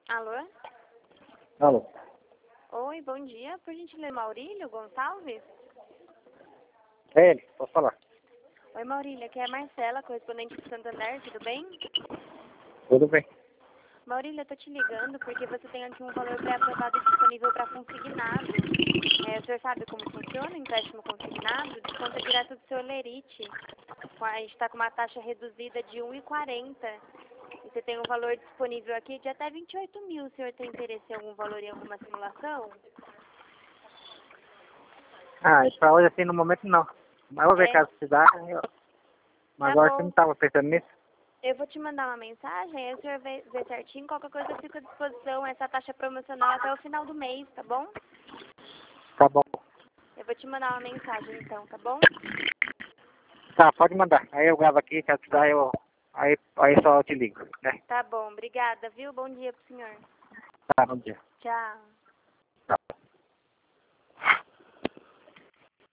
Alô? Alô. Oi, bom dia. Por gentileza, Maurílio Gonçalves? É ele, posso falar. Oi, Maurílio, aqui é a Marcela, correspondente do Santander, tudo bem? Tudo bem? Maurílio, eu tô te ligando porque você tem aqui um valor pré-aprovado e disponível para consignado. O senhor sabe como funciona o empréstimo consignado? Desconta direto do seu Lerite. A gente está com uma taxa reduzida de 1,40. E você tem um valor disponível aqui de até 28 mil. O senhor tem interesse em algum valor em alguma simulação? E pra hoje assim no momento não. Mas eu vou ver caso se dá. Mas Tá agora você bom. não estava pensando nisso? Eu vou te mandar uma mensagem, aí o senhor vê certinho. Qualquer coisa eu fico à disposição. Essa taxa promocional até o final do mês, tá bom? Tá bom. Eu vou te mandar uma mensagem então, tá bom? Tá, pode mandar. Aí eu gravo aqui, caso se dá, aí só eu te ligo, né? Tá bom, obrigada, viu? Bom dia pro senhor. Tá, bom dia. Tchau.